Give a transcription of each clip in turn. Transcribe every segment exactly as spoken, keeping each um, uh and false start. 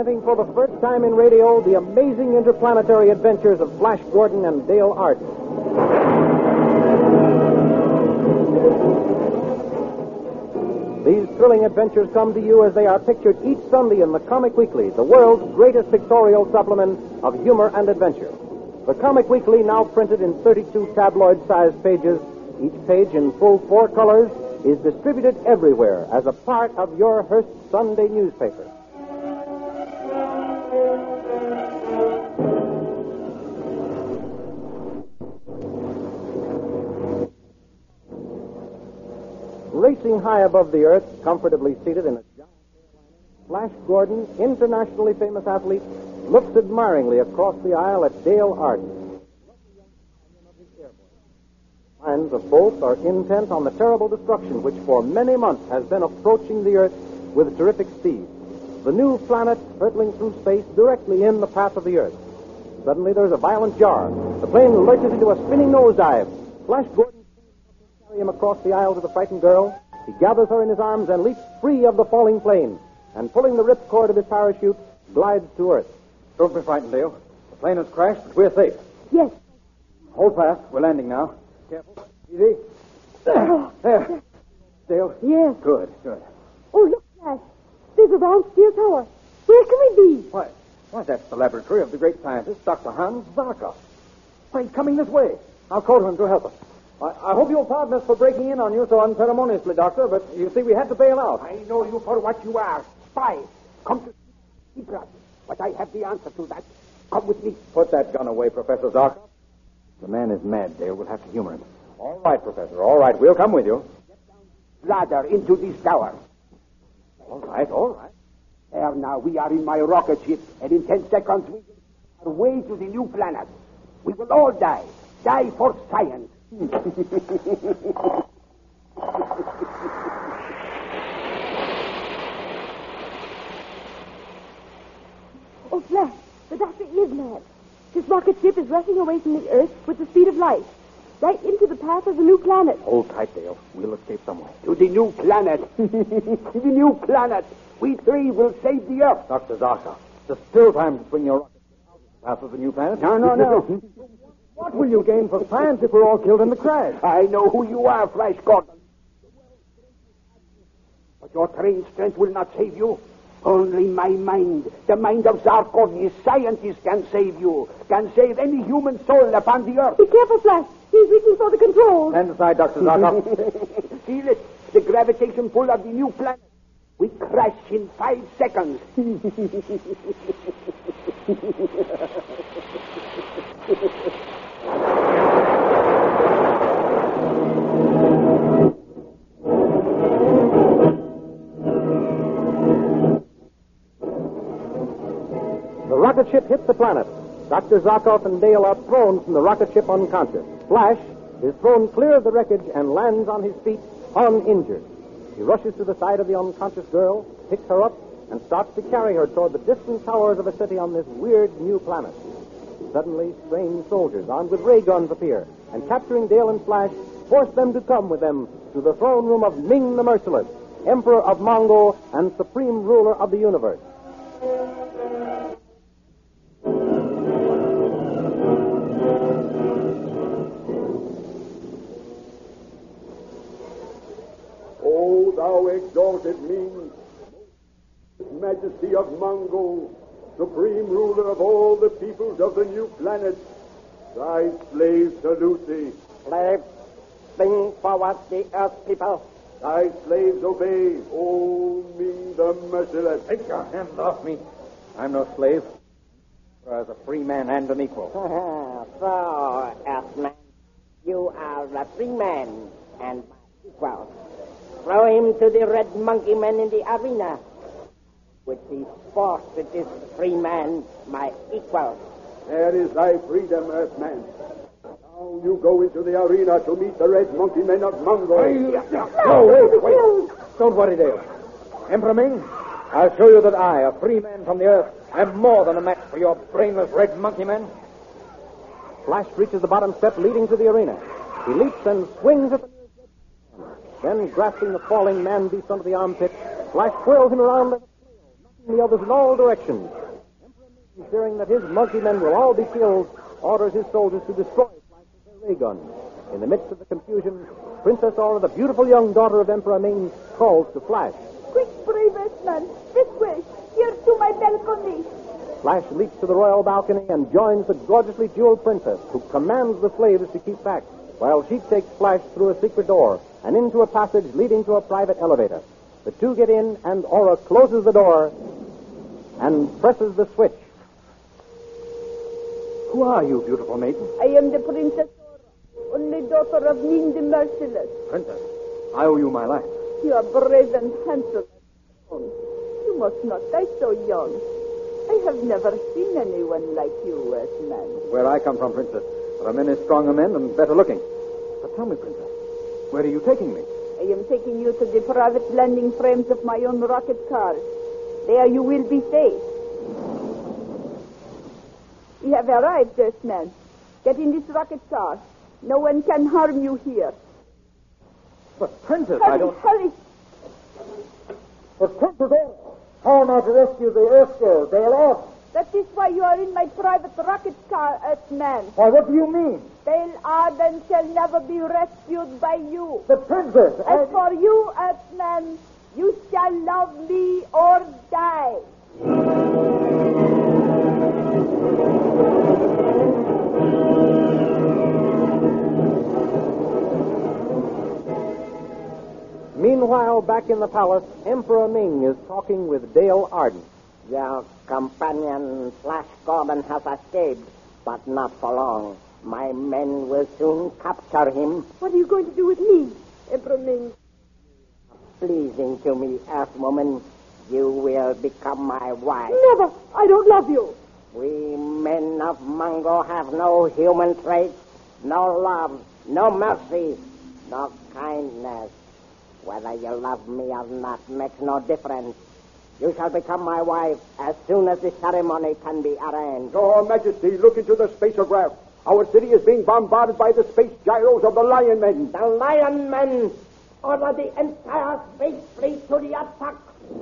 presenting for the first time in radio the amazing interplanetary adventures of Flash Gordon and Dale Arden. These thrilling adventures come to you as they are pictured each Sunday in the Comic Weekly, the world's greatest pictorial supplement of humor and adventure. The Comic Weekly, now printed in thirty-two tabloid-sized pages, each page in full four colors, is distributed everywhere as a part of your Hearst Sunday newspaper. Racing high above the earth, comfortably seated in a giant airliner, Flash Gordon, internationally famous athlete, looks admiringly across the aisle at Dale Arden. Minds of both are intent on the terrible destruction which for many months has been approaching the earth with terrific speed. The new planet hurtling through space directly in the path of the earth. Suddenly there's a violent jar. The plane lurches into a spinning nosedive. Flash Gordon carry him across the aisle to the frightened girl. He gathers her in his arms and leaps free of the falling plane, and pulling the ripcord of his parachute, glides to earth. Don't be frightened, Dale. The plane has crashed, but we're safe. Yes. Hold fast. We're landing now. Careful. Easy. There. Dale? Yes. Good, good. Oh, look, Flash. There's a round steel tower. Where can we be? Why, why, that's the laboratory of the great scientist, Doctor Hans Zarkov. Why, he's coming this way. I'll call to him to help us. I, I hope you'll pardon us for breaking in on you so unceremoniously, Doctor, but you see, we had to bail out. I know you for what you are. Spy. Come to secret. But I have the answer to that. Come with me. Put that gun away, Professor Zarkov. The man is mad, Dale. We'll have to humor him. All right, Professor. All right. We'll come with you. Ladder into this tower. All right, all right. There now, we are in my rocket ship, and in ten seconds we are way to the new planet. We will all die. Die for science. Oh, Flash, the doctor is mad. His rocket ship is rushing away from the Earth with the speed of light, right into the path of the new planet. Hold tight, Dale. We'll escape some way. To the new planet. To the new planet. We three will save the Earth. Doctor Zarkov, there's still time to swing your rocket out of the path of the new planet. No, no, no. What will you gain for science if we're all killed in the crash? I know who you are, Flash Gordon. But your trained strength will not save you. Only my mind, the mind of Zarkov, his scientist, can save you. Can save any human soul upon the earth. Be careful, Flash. He's reaching for the controls. Stand aside, Doctor Zarkov. Feel it. The gravitation pull of the new planet. We crash in five seconds. The rocket ship hits the planet. Doctor Zarkov and Dale are thrown from the rocket ship unconscious. Flash is thrown clear of the wreckage and lands on his feet uninjured. He rushes to the side of the unconscious girl, picks her up, and starts to carry her toward the distant towers of a city on this weird new planet. Suddenly, strange soldiers armed with ray guns appear, and capturing Dale and Flash, force them to come with them to the throne room of Ming the Merciless, Emperor of Mongo and Supreme Ruler of the Universe. O thou exalted Ming, Majesty of Mongo, Supreme Ruler of all the peoples of the new planet, thy slaves salute thee. Slaves, bring forward the earth people. Thy slaves obey, O Ming the Merciless. Take your hands off me. I'm no slave. As a free man and an equal. So, Earthman, you are a free man and my equal. Throw him to the red monkey man in the arena. With the force with this free man, my equal. There is thy freedom, Earthman. Now you go into the arena to meet the red monkey men of Mongo. No, wait, wait. Don't worry, Dale. Emperor Ming, I'll show you that I, a free man from the earth, am more than a match for your brainless red monkey men. Flash reaches the bottom step leading to the arena. He leaps and swings at the nearest red. Then, grasping the falling man beast under the armpit, Flash whirls him around like a flail, knocking shooting the others in all directions. Emperor Ming, fearing that his monkey men will all be killed, orders his soldiers to destroy Flash with their ray guns. In the midst of the confusion, Princess Aura, the beautiful young daughter of Emperor Ming, calls to Flash. Quick, brave man, this way, here to my balcony. Flash leaps to the royal balcony and joins the gorgeously jeweled princess, who commands the slaves to keep back, while she takes Flash through a secret door and into a passage leading to a private elevator. The two get in, and Aura closes the door and presses the switch. Who are you, beautiful maiden? I am the Princess Aura, only daughter of Ming the Merciless. Princess, I owe you my life. You are brave and handsome. You must not die so young. I have never seen anyone like you, Earthman. Where I come from, Princess, there are many stronger men and better looking. But tell me, Princess, where are you taking me? I am taking you to the private landing frames of my own rocket cars. There you will be safe. We have arrived, Earthman. Get in this rocket car. No one can harm you here. But, Princess, Hurry, I don't... hurry. But, Princess, how am I to rescue the Earth girl, Dale Arden? That is why you are in my private rocket car, Earthman. Why, what do you mean? Dale Arden shall never be rescued by you. But, Princess, As for you, Earthman, you shall love me or die. Meanwhile, back in the palace, Emperor Ming is talking with Dale Arden. Your companion, Flash Gordon, has escaped, but not for long. My men will soon capture him. What are you going to do with me, Emperor Ming? Pleasing to me, Earthwoman, you will become my wife. Never. I don't love you. We men of Mungo have no human traits, no love, no mercy, no kindness. Whether you love me or not makes no difference. You shall become my wife as soon as the ceremony can be arranged. Your Majesty, look into the spacergraph. Our city is being bombarded by the space gyros of the Lion Men. The Lion Men order the entire space fleet to the attack.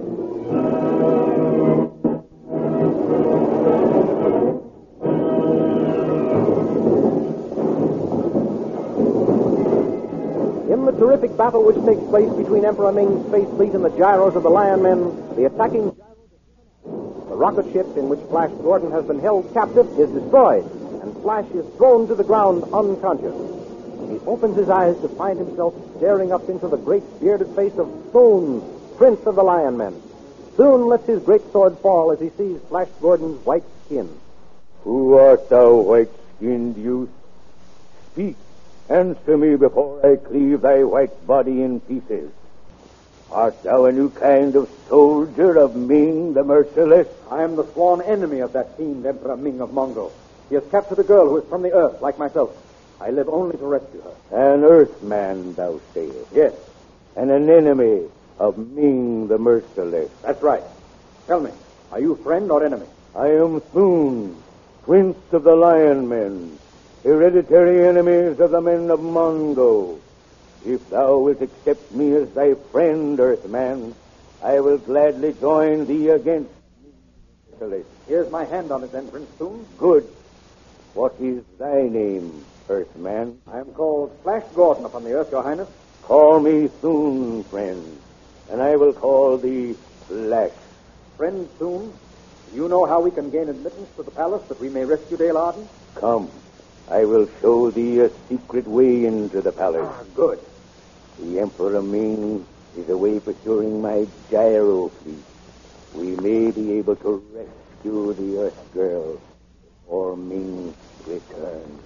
In the terrific battle which takes place between Emperor Ming's space fleet and the gyros of the Lion Men, the attacking gyros, the rocket ship in which Flash Gordon has been held captive is destroyed, and Flash is thrown to the ground unconscious. He opens his eyes to find himself staring up into the great bearded face of Soon, Prince of the Lion Men. Soon lets his great sword fall as he sees Flash Gordon's white skin. Who art thou, white-skinned youth? Speak. Answer me before I cleave thy white body in pieces. Art thou a new kind of soldier of Ming the Merciless? I am the sworn enemy of that fiend Emperor Ming of Mongo. He has captured a girl who is from the earth, like myself. I live only to rescue her. An earthman, thou sayest? Yes, And an enemy of Ming the Merciless? that's right. Tell me, are you friend or enemy? I am Thun, Prince of the Lion Men, hereditary enemies of the men of Mongo. If thou wilt accept me as thy friend, Earthman, I will gladly join thee against me. Here's my hand on it then, Prince Thun. Good. What is thy name, Earthman? I am called Flash Gordon upon the earth, Your Highness. Call me Thun, friend, and I will call thee Flash. Friend Thun, do you know how we can gain admittance to the palace that we may rescue Dale Arden? Come, I will show thee a secret way into the palace. Ah, good. The Emperor Ming is away pursuing my gyro fleet. We may be able to rescue the Earth Girl before Ming returns.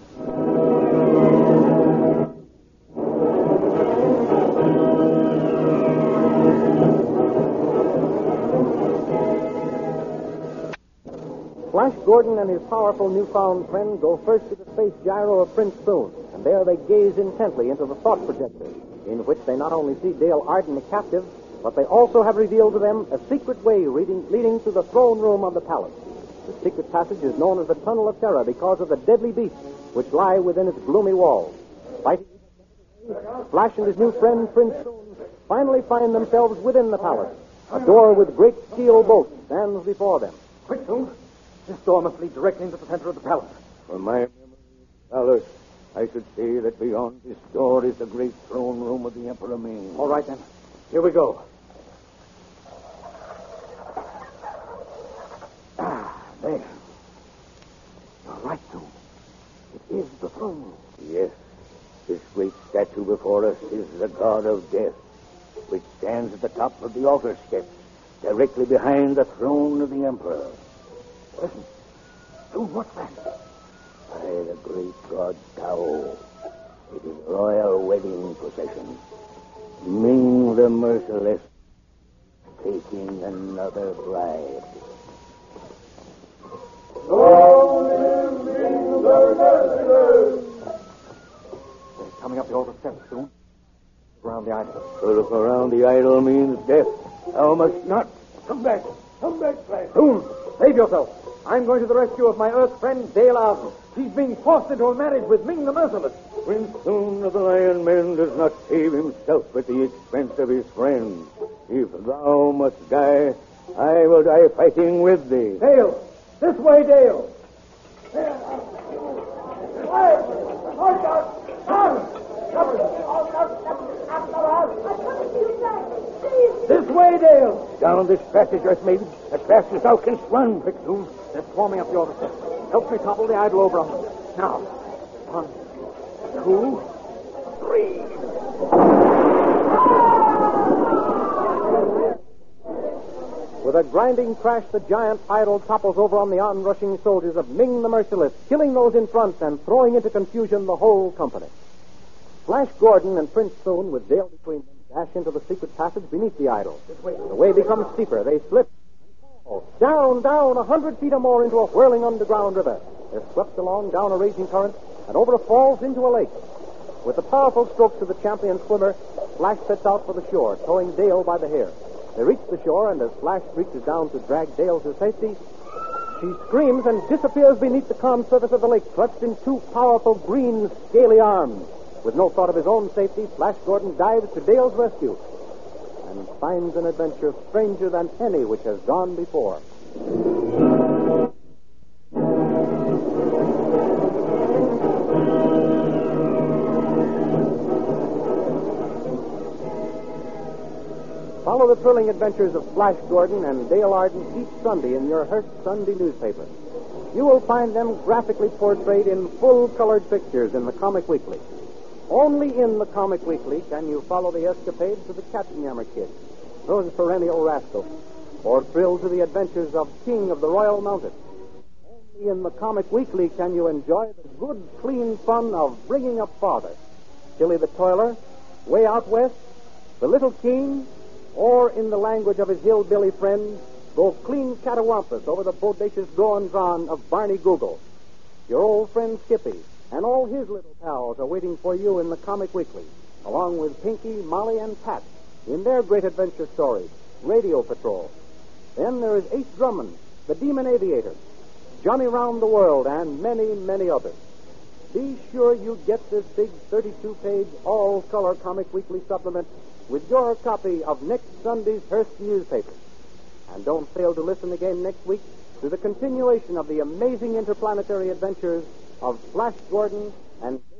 Flash Gordon and his powerful newfound friend go first to the space gyro of Prince Thun, and there they gaze intently into the thought projector, in which they not only see Dale Arden a captive, but they also have revealed to them a secret way leading, leading to the throne room of the palace. The secret passage is known as the Tunnel of Terror because of the deadly beasts which lie within its gloomy walls. Fighting Flash and his new friend, Prince Thun, finally find themselves within the palace, A door with great steel bolts stands before them. Quick, Soon. This door must lead directly into the center of the palace. For my memory of palace, I should say that beyond this door is the great throne room of the Emperor Ming. All right, then. Here we go. Ah, there. You're right, Soon. It is the throne room. Yes, this great statue before us is the god of death, which stands at the top of the altar steps, directly behind the throne of the emperor. Listen. Soon, what's that? By the great god Tao, it is royal wedding procession. Ming the Merciless taking another bride. Long live Ming the Merciless! They're coming up the altar steps, Soon. Around the idol. To look around the idol means death. Thou must not. Come back. Come back, Flash. Soon, save yourself. I'm going to the rescue of my Earth friend, Dale Arden. He's being forced into a marriage with Ming the Merciless. Prince Soon of the Lion Men does not save himself at the expense of his friend. If thou must die, I will die fighting with thee. Dale! This way, Dale! This way, Dale! Down this passage, Earth Maiden, as fast as thou canst run. Quick, Soon. They're swarming up the altar steps. Help me topple the idol over on them. Now. One, two, three. With a grinding crash, the giant idol topples over on the onrushing soldiers of Ming the Merciless, killing those in front and throwing into confusion the whole company. Flash Gordon and Prince Soon, with Dale between them, dash into the secret passage beneath the idol. The way becomes steeper. They slip and fall. Down, down, a hundred feet or more into a whirling underground river. They're swept along down a raging current and over falls into a lake. With the powerful strokes of the champion swimmer, Flash sets out for the shore, towing Dale by the hair. They reach the shore, and as Flash reaches down to drag Dale to safety, she screams and disappears beneath the calm surface of the lake, clutched in two powerful green, scaly arms. With no thought of his own safety, Flash Gordon dives to Dale's rescue and finds an adventure stranger than any which has gone before. Follow the thrilling adventures of Flash Gordon and Dale Arden each Sunday in your Hearst Sunday newspaper. You will find them graphically portrayed in full-colored pictures in the Comic Weekly. Only in the Comic Weekly can you follow the escapades of the Katzenjammer Kid, those perennial rascals, or thrill to the adventures of King of the Royal Mounted. Only in the Comic Weekly can you enjoy the good, clean fun of Bringing Up Father, Tilly the Toiler, Way Out West, The Little King, or in the language of his hillbilly friend, go clean catawampus over the bodacious goings-on of Barney Google. Your old friend Skippy and all his little pals are waiting for you in the Comic Weekly, along with Pinky, Molly, and Pat in their great adventure story, Radio Patrol. Then there is Ace Drummond, the Demon Aviator, Johnny Round the World, and many, many others. Be sure you get this big thirty-two page all-color Comic Weekly supplement with your copy of next Sunday's Hearst newspaper. And don't fail to listen again next week to the continuation of the amazing interplanetary adventures of Flash Gordon and